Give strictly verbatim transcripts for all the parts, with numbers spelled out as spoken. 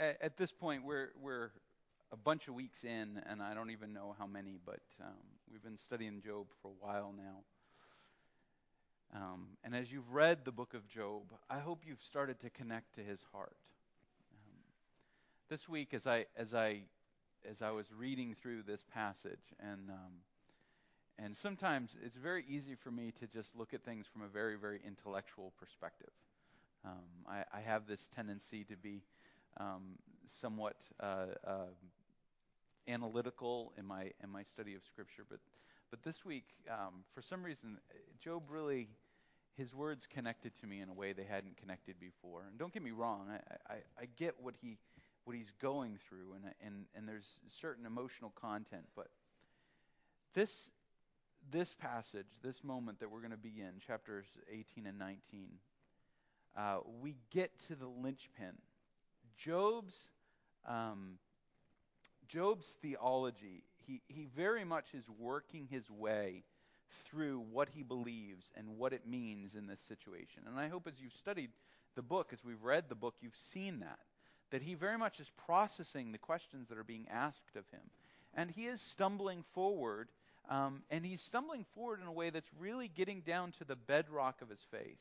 at, at this point, we're we're a bunch of weeks in, and I don't even know how many, but um, we've been studying Job for a while now. Um, and as you've read the book of Job, I hope you've started to connect to his heart. Um, this week, as I as I as I was reading through this passage, and um, and sometimes it's very easy for me to just look at things from a very very intellectual perspective. Um, I, I have this tendency to be um, somewhat uh, uh, analytical in my in my study of Scripture, but but this week, um, for some reason, Job really his words connected to me in a way they hadn't connected before. And don't get me wrong, I, I, I get what he what he's going through, and and and there's certain emotional content, but this this passage, this moment that we're going to be in, chapters eighteen and nineteen, uh, we get to the linchpin. Job's um, Job's theology, he, he very much is working his way through what he believes and what it means in this situation. And I hope as you've studied the book, as we've read the book, you've seen that. That he very much is processing the questions that are being asked of him. And he is stumbling forward, um, and he's stumbling forward in a way that's really getting down to the bedrock of his faith.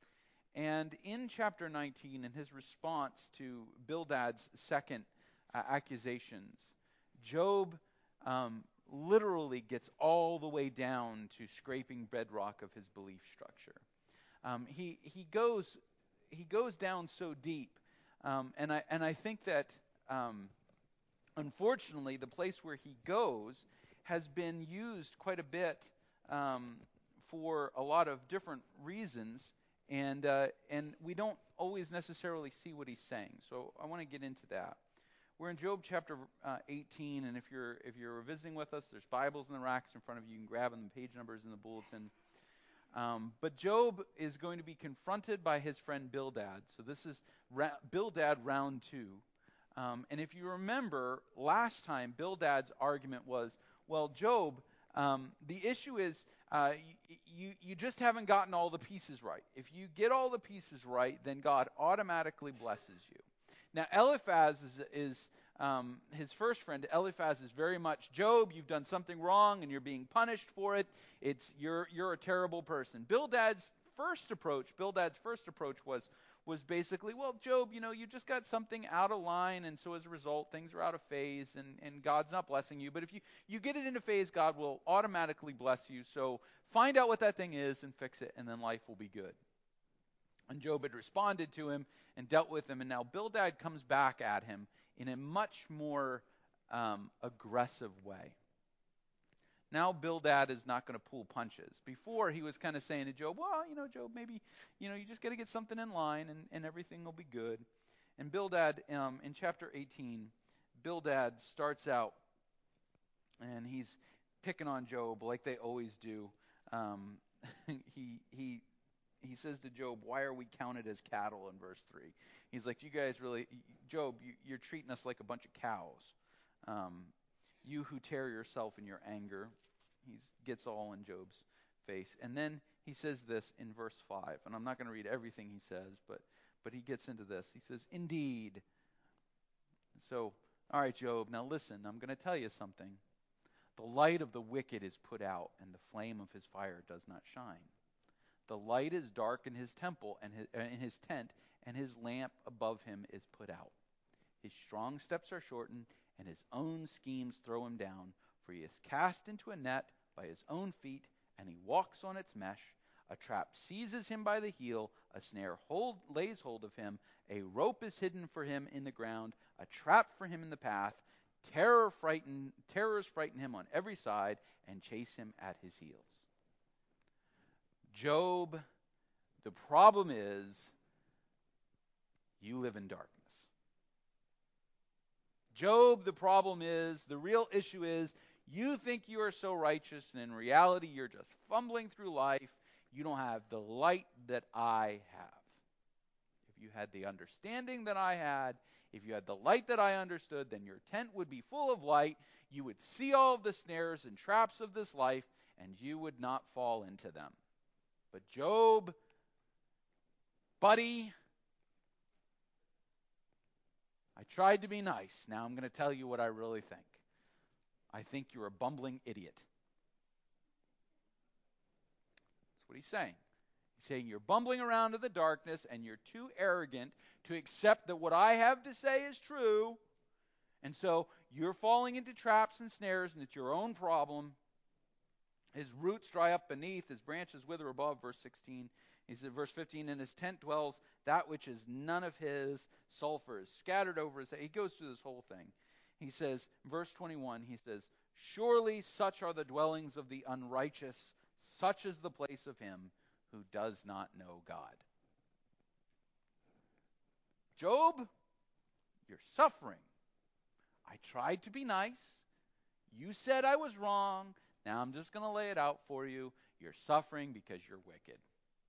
And in chapter nineteen, in his response to Bildad's second uh, accusations, Job um, literally gets all the way down to scraping bedrock of his belief structure. Um, he he goes he goes down so deep, um, and I and I think that um, unfortunately the place where he goes has been used quite a bit um, for a lot of different reasons, and uh, and we don't always necessarily see what he's saying. So I want to get into that. We're in Job chapter uh, eighteen, and if you're if you're visiting with us, there's Bibles in the racks in front of you. You can grab them, the page numbers in the bulletin. Um, but Job is going to be confronted by his friend Bildad. So this is ra- Bildad round two. Um, and if you remember, last time Bildad's argument was, well, Job, um, the issue is uh, y- you you just haven't gotten all the pieces right. If you get all the pieces right, then God automatically blesses you. Now, Eliphaz is, is um, his first friend. Eliphaz is very much, Job, you've done something wrong and you're being punished for it. It's you're you're a terrible person. Bildad's first approach, Bildad's first approach was was basically, well, Job, you know, you just got something out of line, and so as a result, things are out of phase, and, and God's not blessing you. But if you, you get it into phase, God will automatically bless you. So find out what that thing is and fix it, and then life will be good. And Job had responded to him and dealt with him, and now Bildad comes back at him in a much more um, aggressive way. Now Bildad is not going to pull punches. Before, he was kind of saying to Job, well, you know, Job, maybe, you know, you just got to get something in line, and, and everything will be good. And Bildad, um, in chapter eighteen, Bildad starts out, and he's picking on Job like they always do. Um, he he he says to Job, why are we counted as cattle in verse three? He's like, you guys really, Job, you, you're treating us like a bunch of cows. Um, you who tear yourself in your anger. He gets all in Job's face. And then he says this in verse five. And I'm not going to read everything he says, but, but he gets into this. He says, indeed. So, all right, Job, now listen, I'm going to tell you something. The light of the wicked is put out, and the flame of his fire does not shine. The light is dark in his temple and his, uh, in his tent, and his lamp above him is put out. His strong steps are shortened, and his own schemes throw him down. For he is cast into a net by his own feet, and he walks on its mesh. A trap seizes him by the heel, a snare hold, lays hold of him, a rope is hidden for him in the ground, a trap for him in the path. Terror frighten, terrors frighten him on every side and chase him at his heels. Job, the problem is you live in darkness. Job, the problem is, the real issue is, you think you are so righteous, and in reality, you're just fumbling through life. You don't have the light that I have. If you had the understanding that I had, if you had the light that I understood, then your tent would be full of light. You would see all of the snares and traps of this life, and you would not fall into them. But Job, buddy, I tried to be nice. Now I'm going to tell you what I really think. I think you're a bumbling idiot. That's what he's saying. He's saying you're bumbling around in the darkness and you're too arrogant to accept that what I have to say is true. And so you're falling into traps and snares, and it's your own problem. His roots dry up beneath, his branches wither above, verse sixteen. He said, verse fifteen, in his tent dwells that which is none of his. Sulfur is scattered over his head. He goes through this whole thing. He says, verse twenty-one, he says, surely such are the dwellings of the unrighteous, such is the place of him who does not know God. Job, you're suffering. I tried to be nice. You said I was wrong. Now I'm just going to lay it out for you. You're suffering because you're wicked.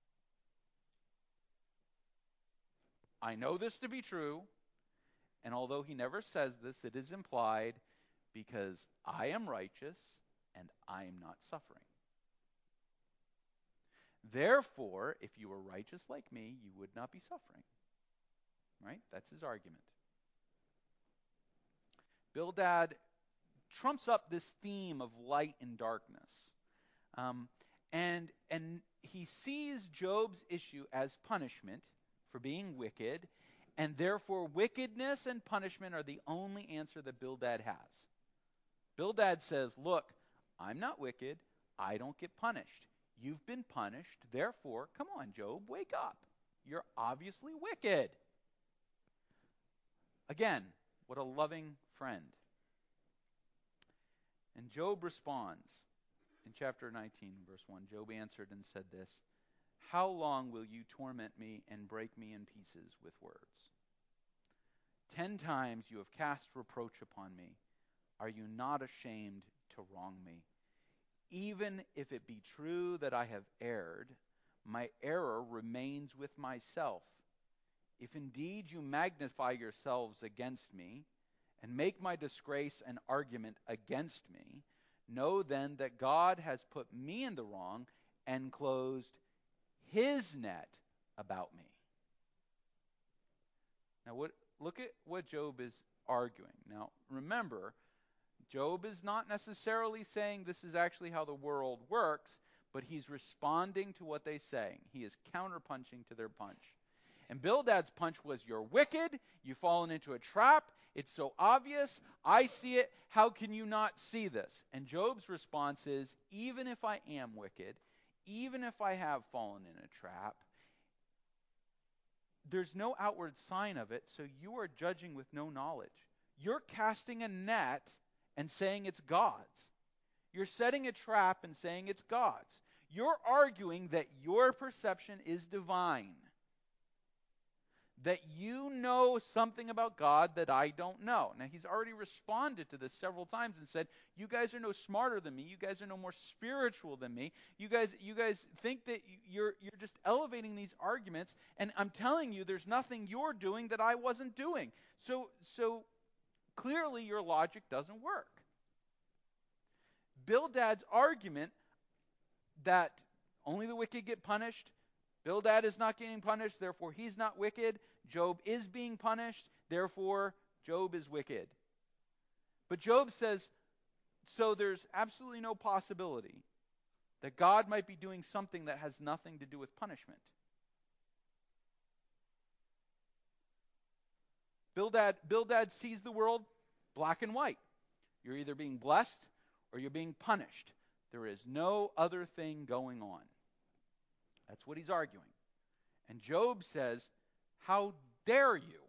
I know this to be true, and although he never says this, it is implied, because I am righteous and I am not suffering. Therefore, if you were righteous like me, you would not be suffering. Right? That's his argument. Bildad trumps up this theme of light and darkness. Um, and, and he sees Job's issue as punishment for being wicked, and therefore wickedness and punishment are the only answer that Bildad has. Bildad says, look, I'm not wicked. I don't get punished. You've been punished. Therefore, come on, Job, wake up. You're obviously wicked. Again, what a loving friend. And Job responds in chapter nineteen, verse one. Job answered and said this, how long will you torment me and break me in pieces with words? Ten times you have cast reproach upon me. Are you not ashamed to wrong me? Even if it be true that I have erred, my error remains with myself. If indeed you magnify yourselves against me, and make my disgrace an argument against me, know then that God has put me in the wrong and closed his net about me. Now, what, look at what Job is arguing. Now, remember, Job is not necessarily saying this is actually how the world works, but he's responding to what they're saying. He is counterpunching to their punch. And Bildad's punch was, you're wicked, you've fallen into a trap, it's so obvious, I see it, how can you not see this? And Job's response is, even if I am wicked, even if I have fallen in a trap, there's no outward sign of it, so you are judging with no knowledge. You're casting a net and saying it's God's. You're setting a trap and saying it's God's. You're arguing that your perception is divine. That you know something about God that I don't know. Now, he's already responded to this several times and said, you guys are no smarter than me. You guys are no more spiritual than me. You guys you guys think that you're you're just elevating these arguments, and I'm telling you there's nothing you're doing that I wasn't doing. So so clearly your logic doesn't work. Bildad's argument that only the wicked get punished, Bildad is not getting punished, therefore he's not wicked. Job is being punished, therefore Job is wicked. But Job says, so there's absolutely no possibility that God might be doing something that has nothing to do with punishment. Bildad, Bildad sees the world black and white. You're either being blessed or you're being punished. There is no other thing going on. That's what he's arguing. And Job says, how dare you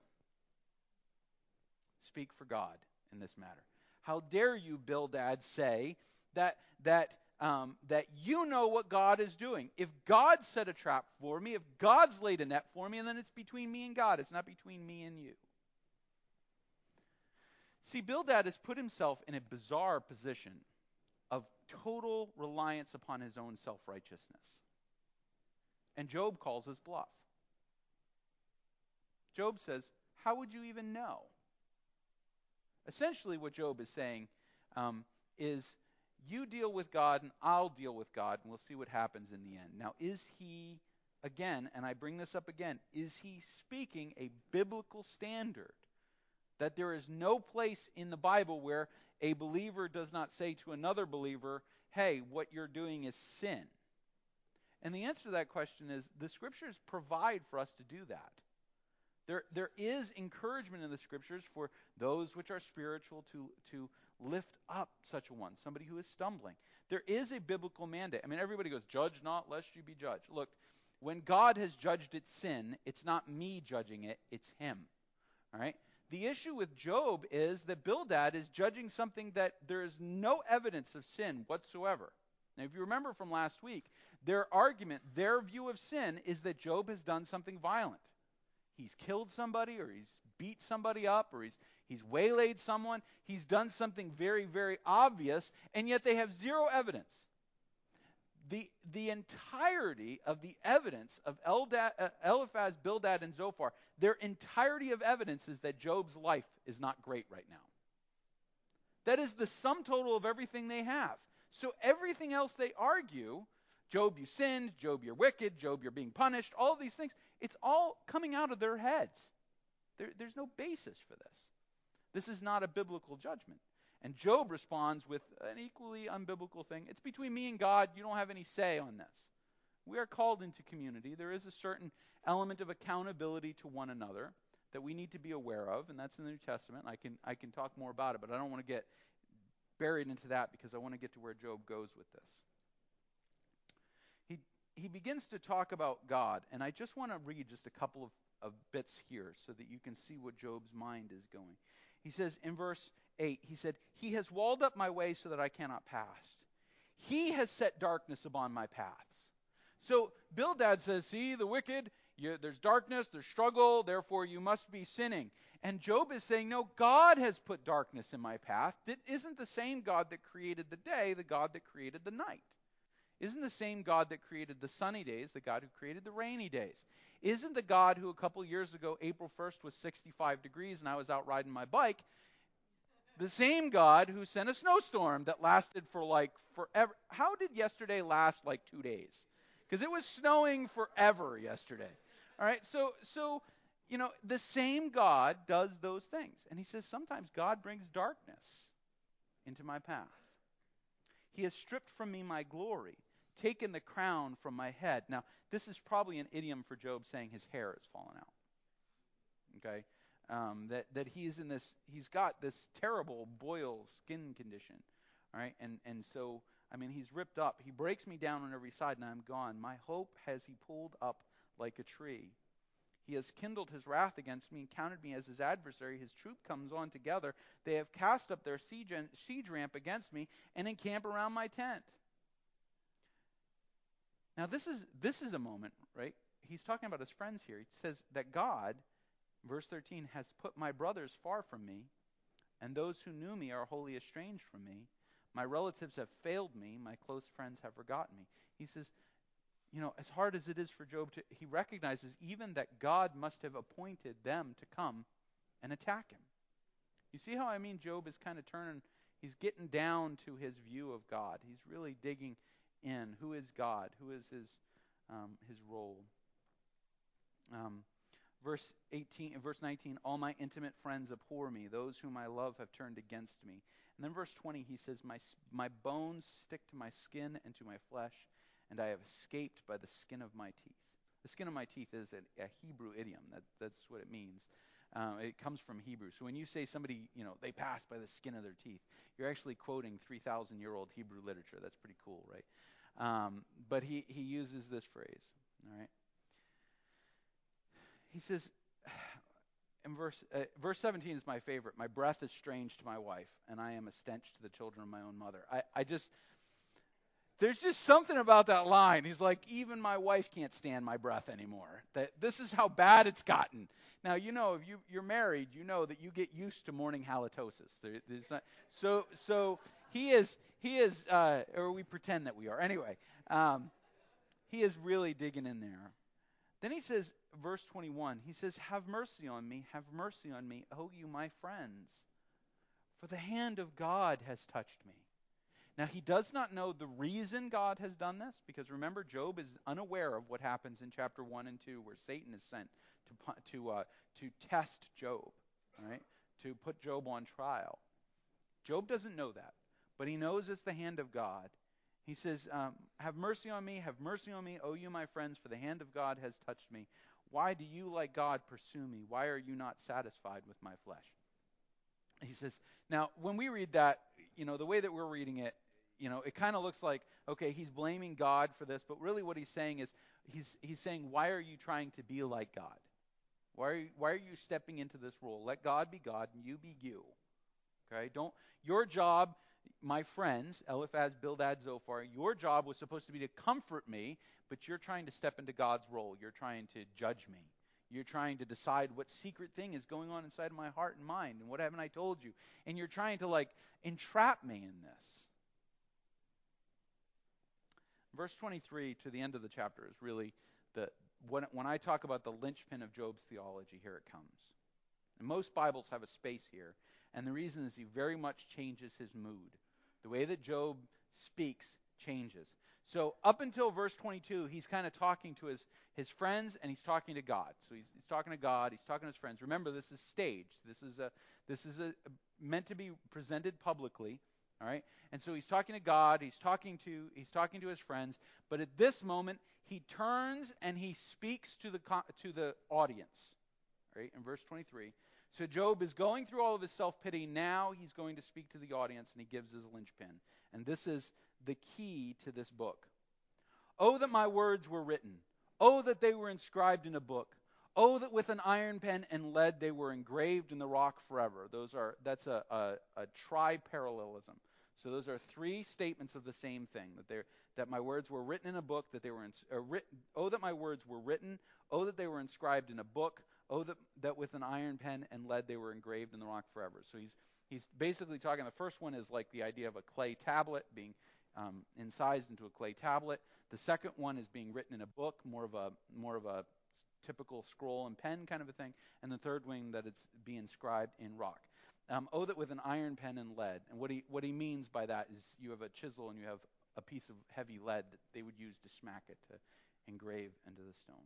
speak for God in this matter? How dare you, Bildad, say that that um, that you know what God is doing? If God set a trap for me, if God's laid a net for me, and then it's between me and God. It's not between me and you. See, Bildad has put himself in a bizarre position of total reliance upon his own self-righteousness. And Job calls his bluff. Job says, how would you even know? Essentially what Job is saying um, is, you deal with God and I'll deal with God, and we'll see what happens in the end. Now, is he, again, and I bring this up again, is he speaking a biblical standard That there is no place in the Bible where a believer does not say to another believer, hey, what you're doing is sin. And the answer to that question is the Scriptures provide for us to do that. There, there is encouragement in the Scriptures for those which are spiritual to, to lift up such a one, somebody who is stumbling. There is a biblical mandate. I mean, everybody goes, judge not, lest you be judged. Look, when God has judged its sin, it's not me judging it, it's him. All right? The issue with Job is that Bildad is judging something that there is no evidence of sin whatsoever. Now, if you remember from last week, their argument, their view of sin is that Job has done something violent. He's killed somebody, or he's beat somebody up, or he's he's waylaid someone. He's done something very, very obvious, and yet they have zero evidence. The, the entirety of the evidence of Eldad, uh, Eliphaz, Bildad, and Zophar, their entirety of evidence is that Job's life is not great right now. That is the sum total of everything they have. So everything else they argue, Job, you sinned, Job, you're wicked, Job, you're being punished, all of these things, it's all coming out of their heads. There, there's no basis for this. This is not a biblical judgment. And Job responds with an equally unbiblical thing. It's between me and God. You don't have any say on this. We are called into community. There is a certain element of accountability to one another that we need to be aware of, and that's in the New Testament. I can I can talk more about it, but I don't want to get buried into that because I want to get to where Job goes with this. He he begins to talk about God, and I just want to read just a couple of, of bits here so that you can see what Job's mind is going. He says in verse eight, he said, he has walled up my way so that I cannot pass. He has set darkness upon my paths. So Bildad says, see, the wicked, you, there's darkness, there's struggle, therefore you must be sinning. And Job is saying, no, God has put darkness in my path. That isn't the same God that created the day, the God that created the night. Isn't the same God that created the sunny days, the God who created the rainy days. Isn't the God who a couple years ago, April first, was sixty-five degrees and I was out riding my bike, the same God who sent a snowstorm that lasted for like forever. How did yesterday last like two days? Because it was snowing forever yesterday. All right, so, so, you know, the same God does those things. And he says sometimes God brings darkness into my path. He has stripped from me my glory, taken the crown from my head. Now, this is probably an idiom for Job saying his hair has fallen out. Okay? Um, that, that he's in this, he's got this terrible boil skin condition. All right? And, and so, I mean, he's ripped up. He breaks me down on every side and I'm gone. My hope has he pulled up like a tree. He has kindled his wrath against me and counted me as his adversary. His troop comes on together. They have cast up their siege, siege ramp against me and encamp around my tent. Now this is this is a moment, right? He's talking about his friends here. He says that God, verse thirteen, has put my brothers far from me, and those who knew me are wholly estranged from me. My relatives have failed me. My close friends have forgotten me. He says, you know, as hard as it is for Job to, he recognizes even that God must have appointed them to come and attack him. You see how I mean Job is kind of turning, he's getting down to his view of God. He's really digging in. Who is God? Who is his um, his role? Um, verse eighteen, verse nineteen, all my intimate friends abhor me. Those whom I love have turned against me. And then verse twenty, he says, my my bones stick to my skin and to my flesh, and I have escaped by the skin of my teeth. The skin of my teeth is a, a Hebrew idiom. That, that's what it means. Um, it comes from Hebrew. So when you say somebody, you know, they pass by the skin of their teeth, you're actually quoting three thousand year old Hebrew literature. That's pretty cool, right? Um, but he, he uses this phrase, all right? He says, in verse, uh, verse seventeen is my favorite. My breath is strange to my wife, and I am a stench to the children of my own mother. I, I just... There's just something about that line. He's like, even my wife can't stand my breath anymore. That this is how bad it's gotten. Now, you know, if you, you're married, you know that you get used to morning halitosis. There, there's not, so, so he is, he is, uh, or we pretend that we are. Anyway, um, he is really digging in there. Then he says, verse twenty-one, he says, have mercy on me, have mercy on me, O you my friends, for the hand of God has touched me. Now, he does not know the reason God has done this, because remember, Job is unaware of what happens in chapter one and two, where Satan is sent to to uh, to test Job, all right, to put Job on trial. Job doesn't know that, but he knows it's the hand of God. He says, um, have mercy on me, have mercy on me, O you my friends, for the hand of God has touched me. Why do you, like God, pursue me? Why are you not satisfied with my flesh? He says, now, when we read that, you know, the way that we're reading it, you know, it kind of looks like, okay, he's blaming God for this, but really what he's saying is, he's he's saying, why are you trying to be like God? Why are you, why are you stepping into this role? Let God be God and you be you. Okay? Don't, your job, my friends, Eliphaz, Bildad, Zophar, your job was supposed to be to comfort me, but you're trying to step into God's role. You're trying to judge me. You're trying to decide what secret thing is going on inside of my heart and mind, and what haven't I told you? And you're trying to, like, entrap me in this. Verse twenty-three to the end of the chapter is really the, when, when I talk about the linchpin of Job's theology, here it comes. And most Bibles have a space here, and the reason is he very much changes his mood. The way that Job speaks changes. So up until verse twenty-two, he's kind of talking to his, his friends, and he's talking to God. So he's, he's talking to God, he's talking to his friends. Remember, this is staged. This is a this is a, meant to be presented publicly. All right? And so he's talking to God, he's talking to he's talking to his friends, but at this moment he turns and he speaks to the to the audience. Right? In verse twenty-three. So Job is going through all of his self-pity. Now he's going to speak to the audience, and he gives his linchpin. And this is the key to this book. Oh, that my words were written. Oh, that they were inscribed in a book. Oh, that with an iron pen and lead they were engraved in the rock forever. Those are that's a, a, a tri-parallelism. So those are three statements of the same thing, that they that my words were written in a book, that they were in, uh, written. Oh, that my words were written. Oh, that they were inscribed in a book. Oh, that, that with an iron pen and lead they were engraved in the rock forever. So he's he's basically talking, the first one is like the idea of a clay tablet being um, incised into a clay tablet. The second one is being written in a book, more of a more of a typical scroll and pen kind of a thing. And the third one, that it's being inscribed in rock. Um, oh, that with an iron pen and lead. And what he what he means by that is you have a chisel and you have a piece of heavy lead that they would use to smack it, to engrave into the stone.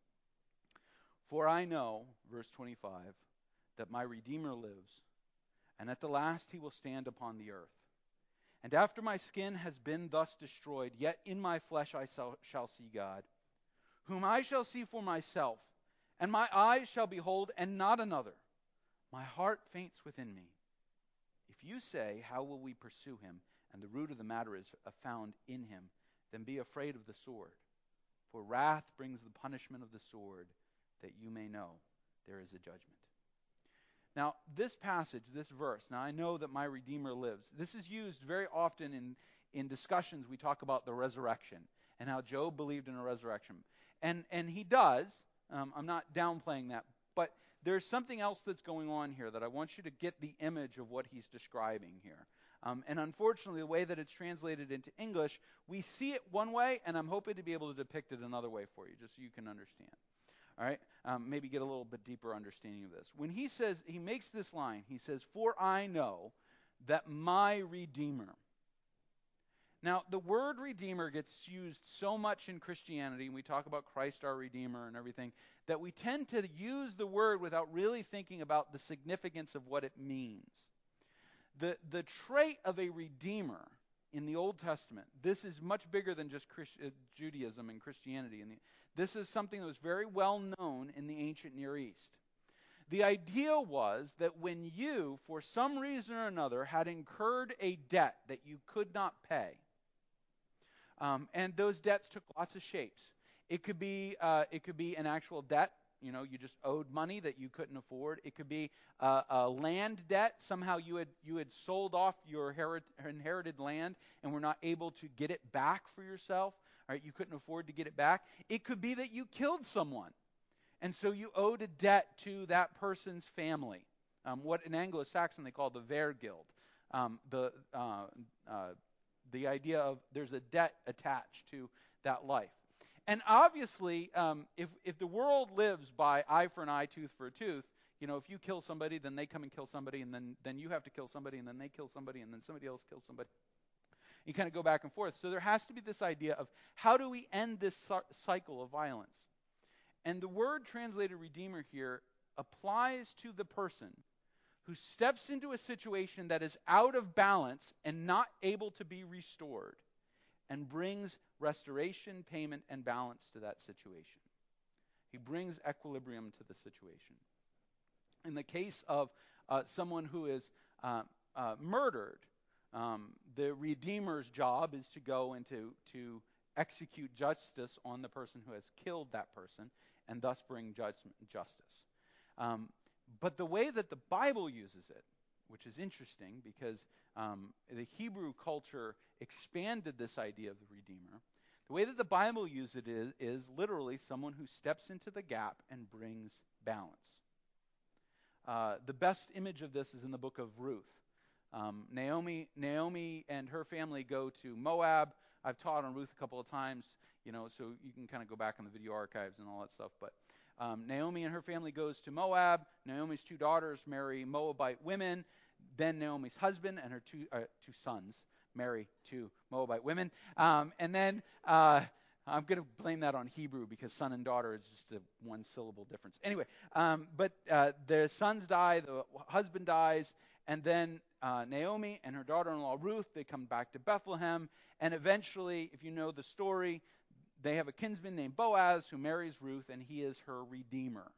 For I know, verse twenty-five, that my Redeemer lives, and at the last he will stand upon the earth. And after my skin has been thus destroyed, yet in my flesh I shall see God, whom I shall see for myself, and my eyes shall behold, and not another. My heart faints within me. If you say, how will we pursue him, and the root of the matter is found in him, then be afraid of the sword. For wrath brings the punishment of the sword, that you may know there is a judgment. Now, this passage, this verse, now I know that my Redeemer lives. This is used very often in, in discussions. We talk about the resurrection and how Job believed in a resurrection. And, and he does. Um, I'm not downplaying that. But there's something else that's going on here that I want you to get the image of what he's describing here. Um, and unfortunately, the way that it's translated into English, we see it one way, and I'm hoping to be able to depict it another way for you, just so you can understand. All right? Um, maybe get a little bit deeper understanding of this. When he says, he makes this line, he says, for I know that my Redeemer. Now, the word Redeemer gets used so much in Christianity, and we talk about Christ our Redeemer and everything, that we tend to use the word without really thinking about the significance of what it means. The, the trait of a Redeemer in the Old Testament, this is much bigger than just Christ, uh, Judaism and Christianity. And this is something that was very well known in the ancient Near East. The idea was that when you, for some reason or another, had incurred a debt that you could not pay, um, and those debts took lots of shapes. It could be uh, it could be an actual debt. You know, you just owed money that you couldn't afford. It could be uh, a land debt. Somehow you had you had sold off your herit- inherited land and were not able to get it back for yourself. All right, you couldn't afford to get it back. It could be that you killed someone, and so you owed a debt to that person's family. Um, what in Anglo-Saxon they call the Vergild. Um, the uh, uh, the idea of there's a debt attached to that life. And obviously, um, if if the world lives by eye for an eye, tooth for a tooth, you know, if you kill somebody, then they come and kill somebody, and then, then you have to kill somebody, and then they kill somebody, and then somebody else kills somebody. You kind of go back and forth. So there has to be this idea of how do we end this cycle of violence? And the word translated Redeemer here applies to the person who steps into a situation that is out of balance and not able to be restored, and brings restoration, payment, and balance to that situation. He brings equilibrium to the situation. In the case of uh, someone who is uh, uh, murdered, um, the Redeemer's job is to go and to, to execute justice on the person who has killed that person, and thus bring judgment, justice. Um, but the way that the Bible uses it, which is interesting because um, the Hebrew culture expanded this idea of the Redeemer, the way that the Bible uses it is, is literally someone who steps into the gap and brings balance. Uh, the best image of this is in the book of Ruth. Um, Naomi, Naomi and her family go to Moab. I've taught on Ruth a couple of times, you know, so you can kind of go back in the video archives and all that stuff. But um, Naomi and her family goes to Moab. Naomi's two daughters marry Moabite women. Then Naomi's husband and her two uh, two sons marry two Moabite women. Um, and then uh, I'm going to blame that on Hebrew because son and daughter is just a one-syllable difference. Anyway, um, but uh, the sons die, the husband dies, and then uh, Naomi and her daughter-in-law Ruth, they come back to Bethlehem, and eventually, if you know the story, they have a kinsman named Boaz who marries Ruth, and he is her redeemer.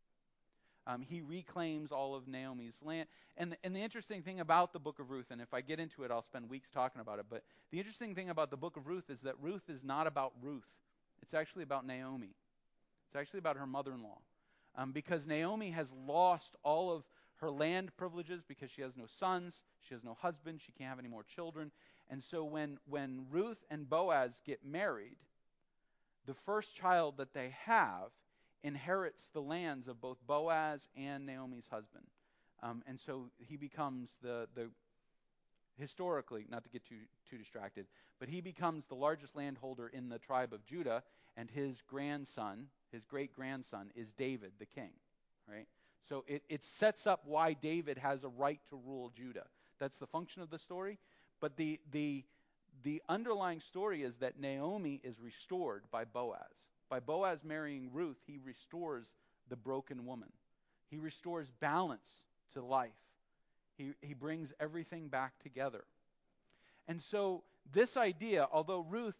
Um, he reclaims all of Naomi's land. And the, and the interesting thing about the book of Ruth, and if I get into it, I'll spend weeks talking about it, but the interesting thing about the book of Ruth is that Ruth is not about Ruth. It's actually about Naomi. It's actually about her mother-in-law. Um, because Naomi has lost all of her land privileges because she has no sons, she has no husband, she can't have any more children. And so when, when Ruth and Boaz get married, the first child that they have inherits the lands of both Boaz and Naomi's husband. Um, and so he becomes the, the, historically, not to get too, too distracted, but he becomes the largest landholder in the tribe of Judah, and his grandson, his great-grandson, is David, the king, right? So it, it sets up why David has a right to rule Judah. That's the function of the story. But the, the, the underlying story is that Naomi is restored by Boaz. By Boaz marrying Ruth, he restores the broken woman. He restores balance to life. He, he brings everything back together. And so this idea, although Ruth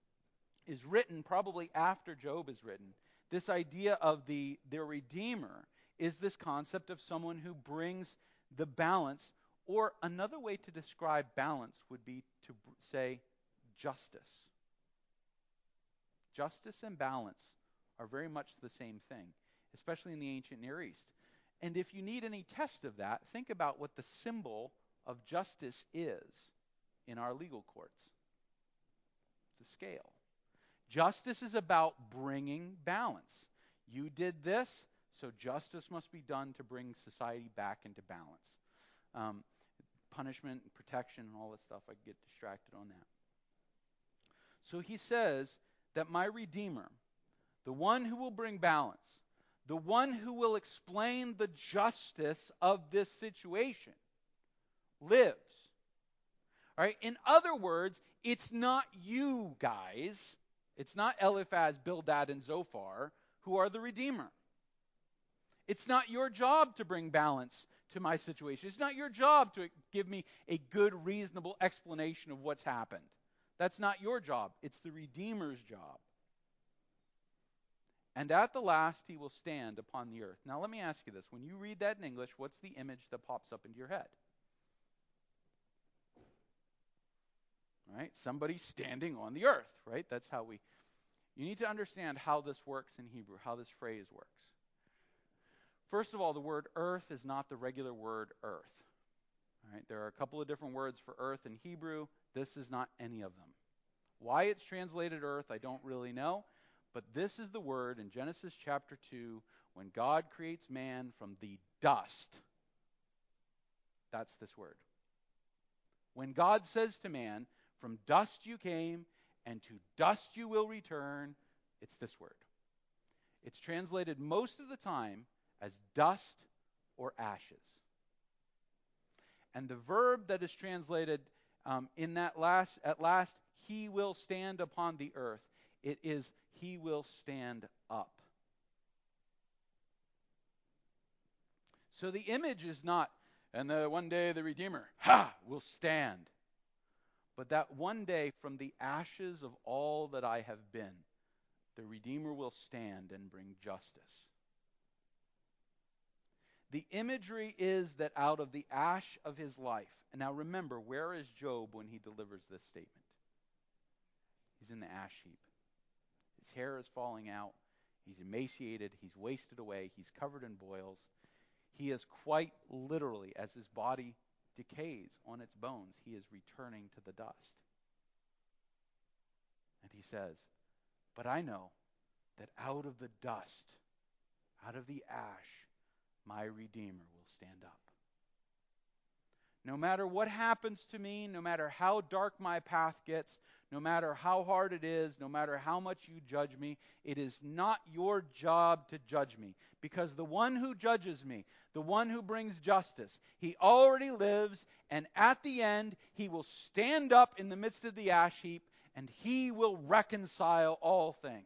is written probably after Job is written, this idea of the, the Redeemer is this concept of someone who brings the balance, or another way to describe balance would be to say justice. Justice and balance are very much the same thing, especially in the ancient Near East. And if you need any test of that, think about what the symbol of justice is in our legal courts. It's a scale. Justice is about bringing balance. You did this, so justice must be done to bring society back into balance. Um, punishment, and protection, and all that stuff, I get distracted on that. So he says that my Redeemer, the one who will bring balance, the one who will explain the justice of this situation, lives. All right? In other words, it's not you guys, it's not Eliphaz, Bildad, and Zophar who are the Redeemer. It's not your job to bring balance to my situation. It's not your job to give me a good, reasonable explanation of what's happened. That's not your job. It's the Redeemer's job. And at the last he will stand upon the earth. Now let me ask you this. When you read that in English, what's the image that pops up into your head? Right? Somebody standing on the earth, right? That's how we... You need to understand how this works in Hebrew, how this phrase works. First of all, the word earth is not the regular word earth. All right? There are a couple of different words for earth in Hebrew. This is not any of them. Why it's translated earth, I don't really know. But this is the word in Genesis chapter two, when God creates man from the dust. That's this word. When God says to man, from dust you came, and to dust you will return, it's this word. It's translated most of the time as dust or ashes. And the verb that is translated um, in that last, at last, he will stand upon the earth. It is he will stand up. So the image is not And the one day the Redeemer, ha, will stand. But that one day, from the ashes of all that I have been, the Redeemer will stand and bring justice. The imagery is that out of the ash of his life, and now remember, where is Job when he delivers this statement? He's in the ash heap. His hair is falling out. He's emaciated. He's wasted away. He's covered in boils. He is quite literally, as his body decays on its bones, he is returning to the dust. And he says, but I know that out of the dust, out of the ash, my Redeemer will stand up. No matter what happens to me, no matter how dark my path gets, no matter how hard it is, no matter how much you judge me, it is not your job to judge me. Because the one who judges me, the one who brings justice, he already lives, and at the end, he will stand up in the midst of the ash heap, and he will reconcile all things.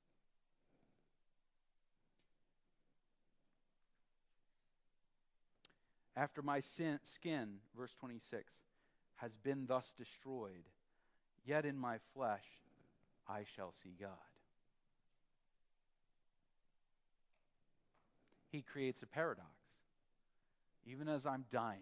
After my sin, skin, verse twenty-six, has been thus destroyed, yet in my flesh I shall see God. He creates a paradox. Even as I'm dying,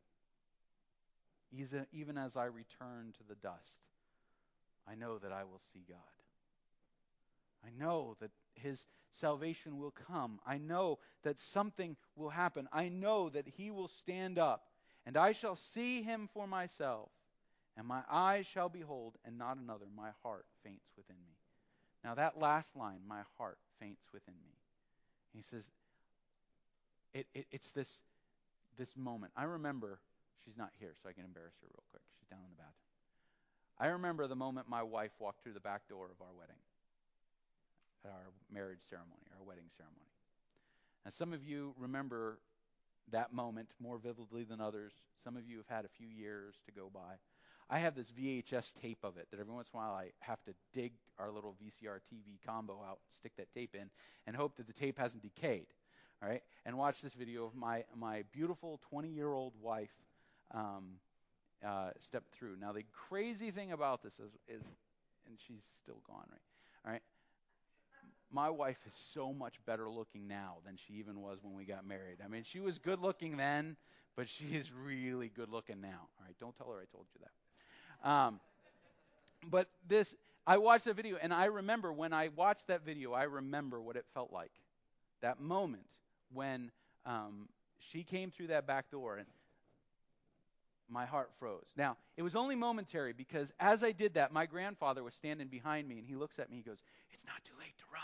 even as I return to the dust, I know that I will see God. I know that his salvation will come. I know that something will happen. I know that he will stand up, and I shall see him for myself, and my eyes shall behold, and not another. My heart faints within me. Now that last line, my heart faints within me. He says, it, it, it's this, this moment. I remember, she's not here, so I can embarrass her real quick. She's down in the bathroom. I remember the moment my wife walked through the back door of our wedding. At our marriage ceremony, our wedding ceremony. Now, some of you remember that moment more vividly than others. Some of you have had a few years to go by. I have this V H S tape of it that every once in a while I have to dig our little V C R T V combo out, stick that tape in, and hope that the tape hasn't decayed. All right, and watch this video of my my beautiful twenty-year-old wife um, uh, step through. Now, the crazy thing about this is, is, and she's still gone, right? All right. My wife is so much better looking now than she even was when we got married. I mean, she was good looking then, but she is really good looking now. All right, don't tell her I told you that. Um, but this, I watched that video, and I remember when I watched that video, I remember what it felt like. That moment when um, she came through that back door, and my heart froze. Now, it was only momentary because as I did that, my grandfather was standing behind me, and he looks at me, he goes, "It's not too late to run."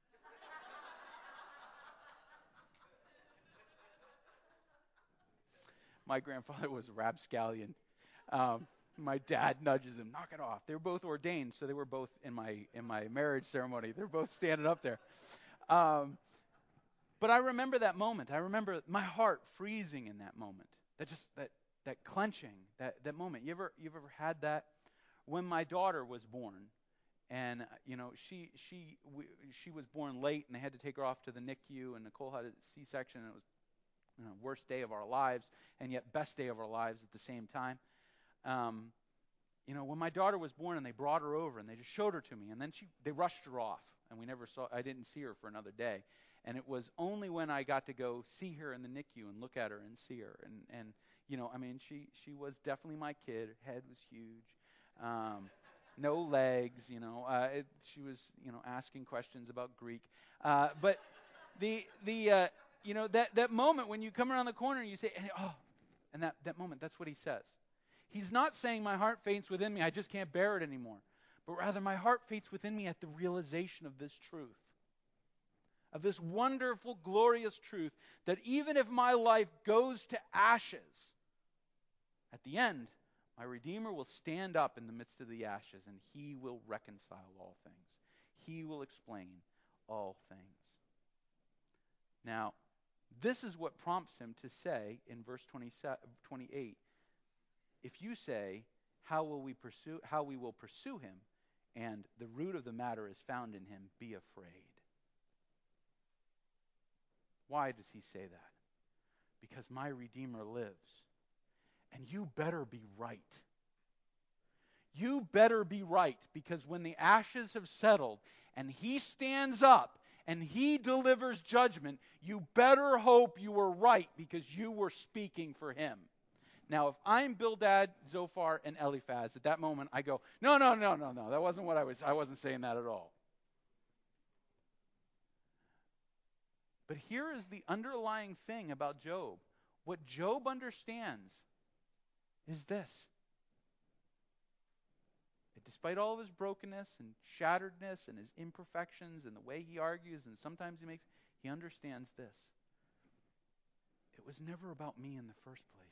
My grandfather was a rapscallion. Um, my dad nudges him, "Knock it off." They were both ordained, so they were both in my in my marriage ceremony. They're both standing up there. Um, but I remember that moment. I remember my heart freezing in that moment. That just that that clenching, that that moment. You ever you've ever had that? When my daughter was born, and you know she she we, she was born late, and they had to take her off to the N I C U, and Nicole had a C-section, and it was, you know, worst day of our lives, and yet best day of our lives at the same time. Um, you know, when my daughter was born, and they brought her over, and they just showed her to me, and then she they rushed her off, and we never saw. I didn't see her for another day, and it was only when I got to go see her in the N I C U and look at her and see her, and and you know, I mean, she she was definitely my kid. Her head was huge. Um, no legs, you know. Uh, it, she was, you know, asking questions about Greek, uh, but the the uh, you know, that, that moment when you come around the corner and you say, "Oh," and that, that moment, that's what he says. He's not saying my heart faints within me, I just can't bear it anymore. But rather, my heart faints within me at the realization of this truth. Of this wonderful, glorious truth that even if my life goes to ashes, at the end, my Redeemer will stand up in the midst of the ashes, and he will reconcile all things. He will explain all things. Now, this is what prompts him to say in verse twenty-eight, if you say, how will we pursue, how we will pursue him, and the root of the matter is found in him, be afraid. Why does he say that? because my Redeemer lives. And you better be right. You better be right, because when the ashes have settled and he stands up and he delivers judgment, you better hope you were right because you were speaking for him. Now, if I'm Bildad, Zophar, and Eliphaz, at that moment I go, no, no, no, no, no, that wasn't what I was, I wasn't saying that at all. But here is the underlying thing about Job. What Job understands is this. That despite all of his brokenness and shatteredness and his imperfections and the way he argues and sometimes he makes, he understands this. It was never about me in the first place.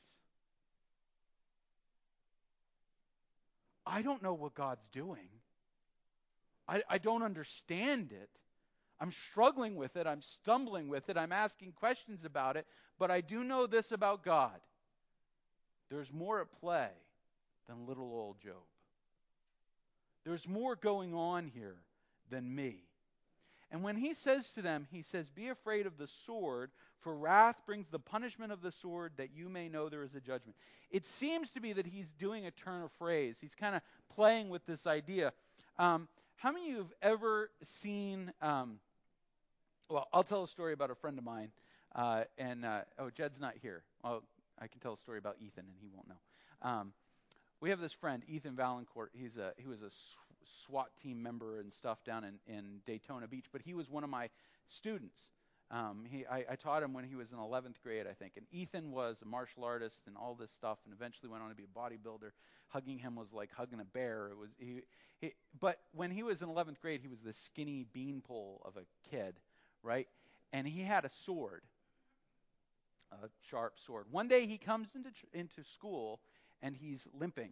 I don't know what God's doing. I, I don't understand it. I'm struggling with it. I'm stumbling with it. I'm asking questions about it. But I do know this about God. There's more at play than little old Job. There's more going on here than me. And when he says to them, he says, be afraid of the sword, for wrath brings the punishment of the sword, that you may know there is a judgment. It seems to be that he's doing a turn of phrase. He's kind of playing with this idea. Um, how many of you have ever seen, um, well, I'll tell a story about a friend of mine. Uh, and, uh, oh, Jed's not here. Well, I can tell a story about Ethan, and he won't know. Um, we have this friend, Ethan Valancourt. He's a, he was a SWAT team member and stuff down in, in Daytona Beach, but he was one of my students. Um, he, I, I taught him when he was in eleventh grade, I think. And Ethan was a martial artist and all this stuff, and eventually went on to be a bodybuilder. Hugging him was like hugging a bear. It was, he, he, but when he was in eleventh grade, he was this skinny beanpole of a kid, right? And he had a sword, a sharp sword. One day he comes into into school, and he's limping.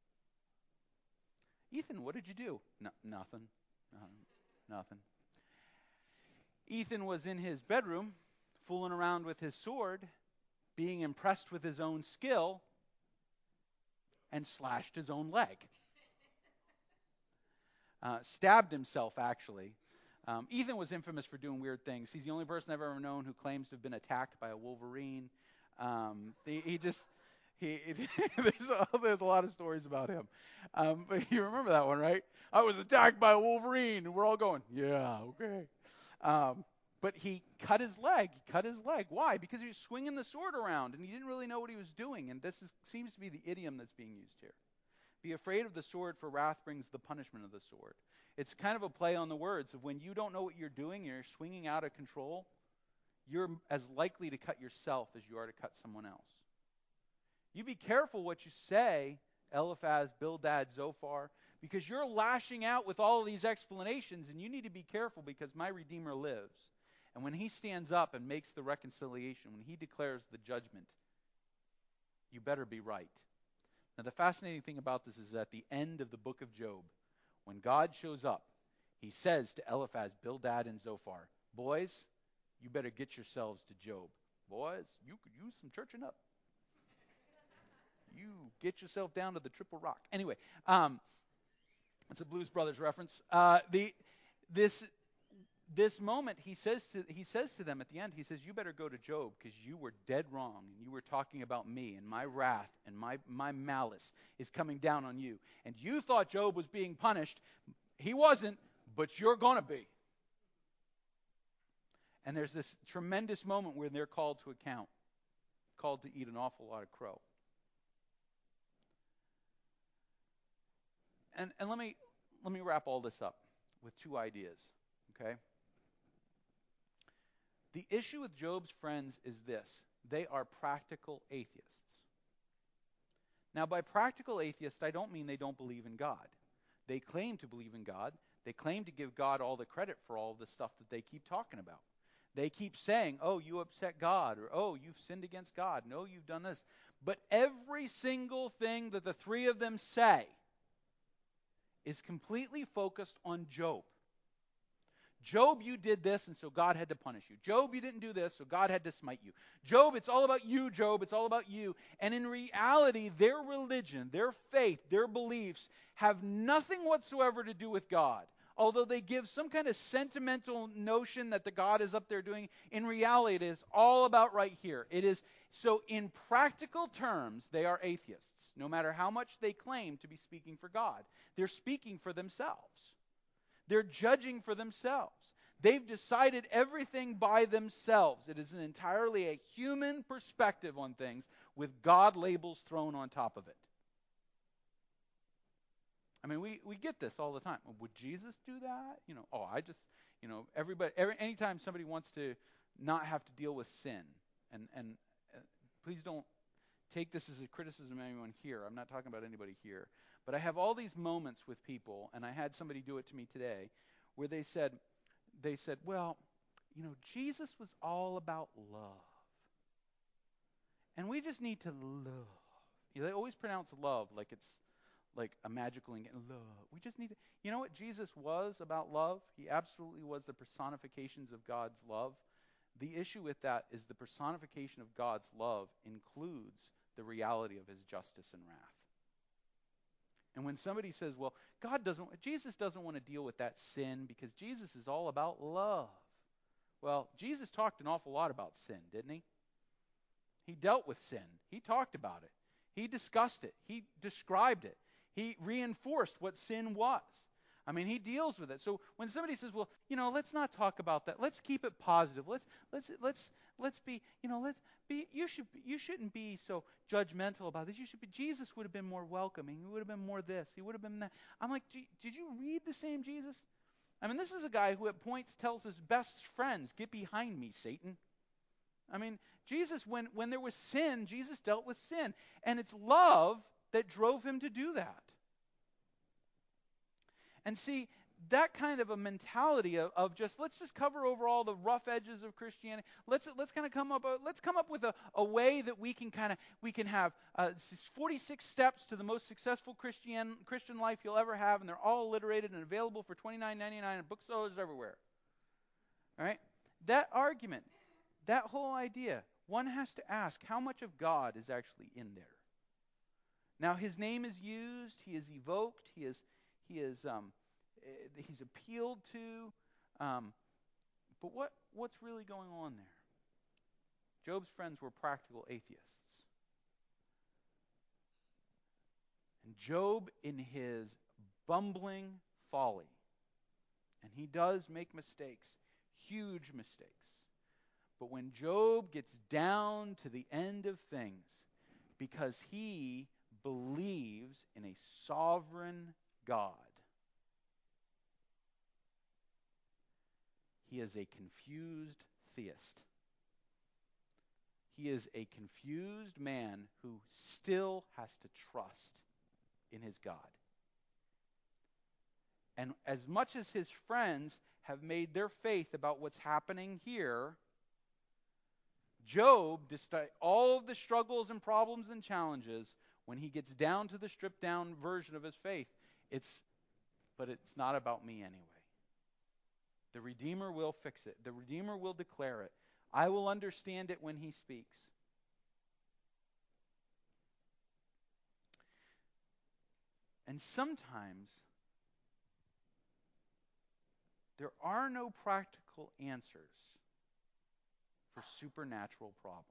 Ethan, what did you do? No, nothing. Uh, nothing. Ethan was in his bedroom, fooling around with his sword, being impressed with his own skill, and slashed his own leg. Uh, stabbed himself, actually. Um, Ethan was infamous for doing weird things. He's the only person I've ever known who claims to have been attacked by a wolverine. Um, he, he just... He, it, there's, a, there's a lot of stories about him. Um, but you remember that one, right? I was attacked by a wolverine, and we're all going, yeah, okay. Um, but he cut his leg. He cut his leg. Why? Because he was swinging the sword around, and he didn't really know what he was doing. And this is, seems to be the idiom that's being used here. Be afraid of the sword, for wrath brings the punishment of the sword. It's kind of a play on the words of when you don't know what you're doing, you're swinging out of control, you're as likely to cut yourself as you are to cut someone else. You be careful what you say, Eliphaz, Bildad, Zophar, because you're lashing out with all of these explanations, and you need to be careful because my Redeemer lives. And when he stands up and makes the reconciliation, when he declares the judgment, you better be right. Now, the fascinating thing about this is at the end of the book of Job, when God shows up, he says to Eliphaz, Bildad, and Zophar, boys, you better get yourselves to Job. Boys, you could use some churching up. You get yourself down to the Triple Rock. Anyway, um, it's a Blues Brothers reference. Uh, the this this moment he says to he says to them at the end. He says, "You better go to Job because you were dead wrong, and you were talking about me, and my wrath and my my malice is coming down on you. And you thought Job was being punished. He wasn't, but you're gonna be." And there's this tremendous moment where they're called to account, called to eat an awful lot of crow. And, and let me let me wrap all this up with two ideas, okay? The issue with Job's friends is this. They are practical atheists. Now, by practical atheists, I don't mean they don't believe in God. They claim to believe in God. They claim to give God all the credit for all the stuff that they keep talking about. They keep saying, oh, you upset God, or oh, you've sinned against God, no, you've done this. But every single thing that the three of them say is completely focused on Job. Job, you did this, and so God had to punish you. Job, you didn't do this, so God had to smite you. Job, it's all about you, Job. It's all about you. And in reality, their religion, their faith, their beliefs have nothing whatsoever to do with God. although they give some kind of sentimental notion that the God is up there doing, in reality it is all about right here. It is so in practical terms, they are atheists, no matter how much they claim to be speaking for God. They're speaking for themselves. They're judging for themselves. They've decided everything by themselves. It is an entirely a human perspective on things with God labels thrown on top of it. I mean, we, we get this all the time. Would Jesus do that? You know, oh, I just, you know, everybody, every, anytime somebody wants to not have to deal with sin, and, and uh, please don't take this as a criticism of anyone here. I'm not talking about anybody here. But I have all these moments with people, and I had somebody do it to me today, where they said, they said, well, you know, Jesus was all about love. And we just need to love. You know, they always pronounce love like it's like a magical thing. Love. We just need to, you know what Jesus was about love? He absolutely was the personifications of God's love. The issue with that is the personification of God's love includes the reality of his justice and wrath. And when somebody says, well, God doesn't, Jesus doesn't want to deal with that sin because Jesus is all about love. Well, Jesus talked an awful lot about sin, didn't he? He dealt with sin. He talked about it. He discussed it. He described it. He reinforced what sin was. I mean, he deals with it. So when somebody says, well, you know, let's not talk about that. Let's keep it positive. Let's let's let's let's be, you know, let's be you should you shouldn't be so judgmental about this. You should be Jesus would have been more welcoming. He would have been more this. He would have been that. I'm like, did you read the same Jesus? I mean, this is a guy who at points tells his best friends, "Get behind me, Satan." I mean, Jesus, when when there was sin, Jesus dealt with sin, and it's love that drove him to do that. And see, that kind of a mentality of, of just let's just cover over all the rough edges of Christianity. Let's let's kind of come up let's come up with a, a way that we can kind of we can have uh, forty-six steps to the most successful Christian Christian life you'll ever have, and they're all alliterated and available for twenty-nine ninety-nine at booksellers everywhere. All right, that argument, that whole idea, one has to ask how much of God is actually in there. Now, his name is used, he is evoked, he is he is um, he's appealed to, um, but what what's really going on there? Job's friends were practical atheists, and Job, in his bumbling folly, and he does make mistakes, huge mistakes. But when Job gets down to the end of things, because he believes in a sovereign God, he is a confused theist. He is a confused man who still has to trust in his God. And as much as his friends have made their faith about what's happening here, Job, despite all of the struggles and problems and challenges, when he gets down to the stripped down version of his faith, it's, but it's not about me anyway. The Redeemer will fix it. The Redeemer will declare it. I will understand it when he speaks. And sometimes there are no practical answers for supernatural problems.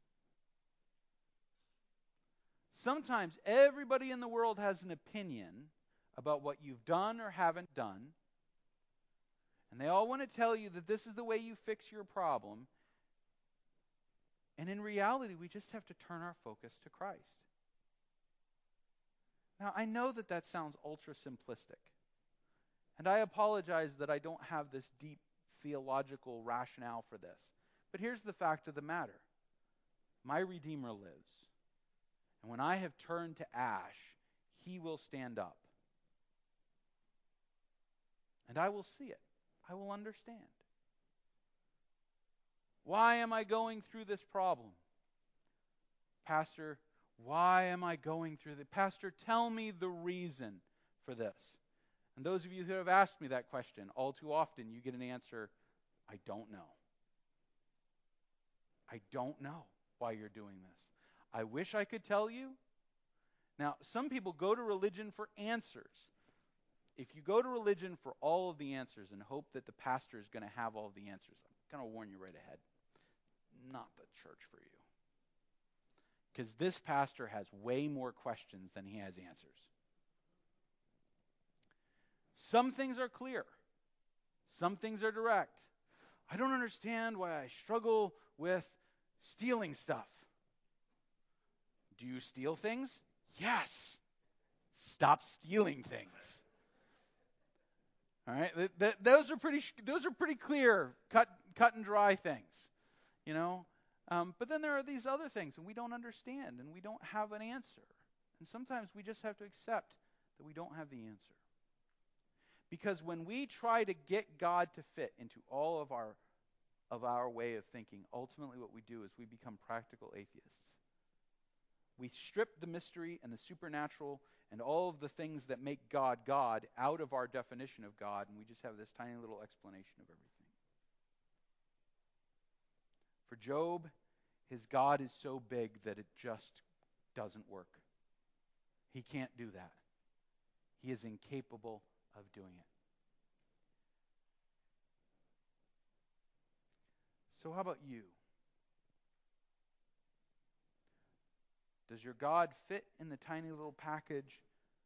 Sometimes everybody in the world has an opinion about what you've done or haven't done, and they all want to tell you that this is the way you fix your problem. And in reality, we just have to turn our focus to Christ. Now, I know that that sounds ultra simplistic. And I apologize that I don't have this deep theological rationale for this. But here's the fact of the matter. My Redeemer lives. And when I have turned to ash, he will stand up. And I will see it. I will understand. Why am I going through this problem? Pastor, why am I going through this? Pastor, tell me the reason for this. And those of you who have asked me that question, all too often you get an answer, I don't know. I don't know why you're doing this. I wish I could tell you. Now, some people go to religion for answers. if you go to religion for all of the answers and hope that the pastor is going to have all of the answers, I'm going to warn you right ahead. Not the church for you. Because this pastor has way more questions than he has answers. Some things are clear. Some things are direct. I don't understand why I struggle with stealing stuff. Do you steal things? Yes. Stop stealing things. All right, th- th- those are pretty. Those are pretty clear, cut, cut and dry things, you know. Um, but then there are these other things, and we don't understand, and we don't have an answer. And sometimes we just have to accept that we don't have the answer. Because when we try to get God to fit into all of our of our way of thinking, ultimately what we do is we become practical atheists. We strip the mystery and the supernatural and all of the things that make God God out of our definition of God, and we just have this tiny little explanation of everything. For Job, his God is so big that it just doesn't work. He can't do that. He is incapable of doing it. So how about you? Does your God fit in the tiny little package?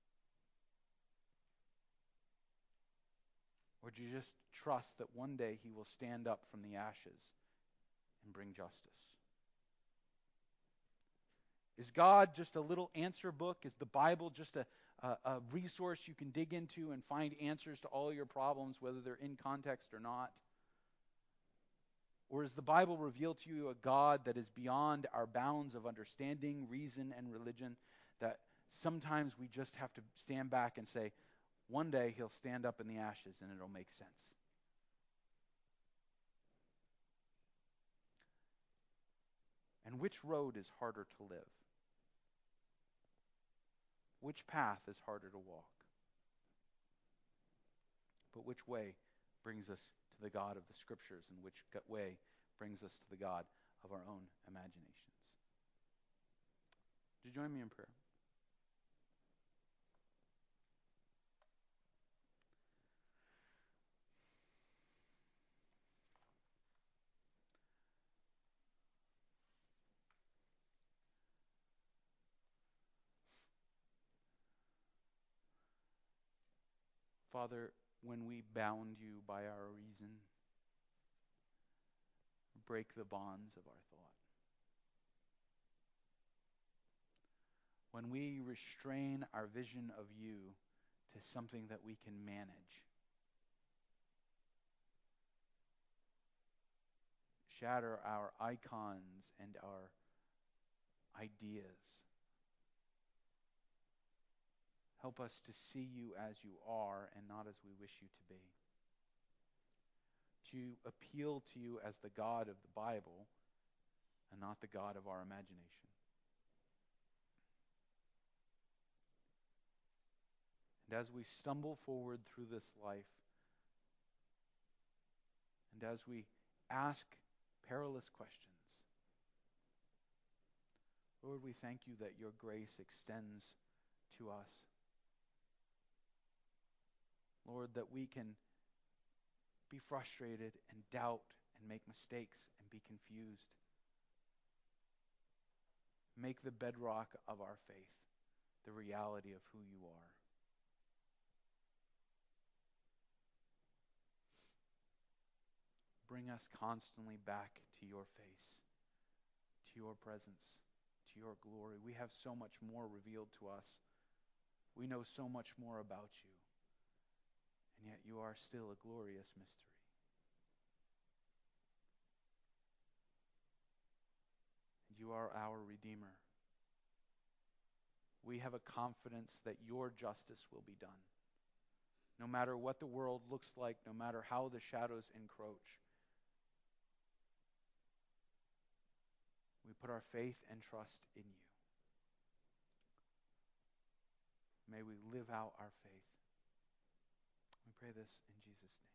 Or do you just trust that one day he will stand up from the ashes and bring justice? Is God just a little answer book? Is the Bible just a, a, a resource you can dig into and find answers to all your problems, whether they're in context or not? Or is the Bible revealed to you a God that is beyond our bounds of understanding, reason, and religion, that sometimes we just have to stand back and say, one day he'll stand up in the ashes and it'll make sense? And which road is harder to live? Which path is harder to walk? But which way brings us to the God of the Scriptures, and which way brings us to the God of our own imaginations? Would you join me in prayer? Father, when we bound you by our reason, break the bonds of our thought. When we restrain our vision of you to something that we can manage, shatter our icons and our ideas. Help us to see you as you are and not as we wish you to be. To appeal to you as the God of the Bible and not the God of our imagination. And as we stumble forward through this life, and as we ask perilous questions, Lord, we thank you that your grace extends to us. Lord, that we can be frustrated and doubt and make mistakes and be confused. Make the bedrock of our faith the reality of who you are. Bring us constantly back to your face, to your presence, to your glory. We have so much more revealed to us. We know so much more about you. And yet you are still a glorious mystery. And you are our Redeemer. We have a confidence that your justice will be done. No matter what the world looks like, no matter how the shadows encroach, we put our faith and trust in you. May we live out our faith. We pray this in Jesus' name.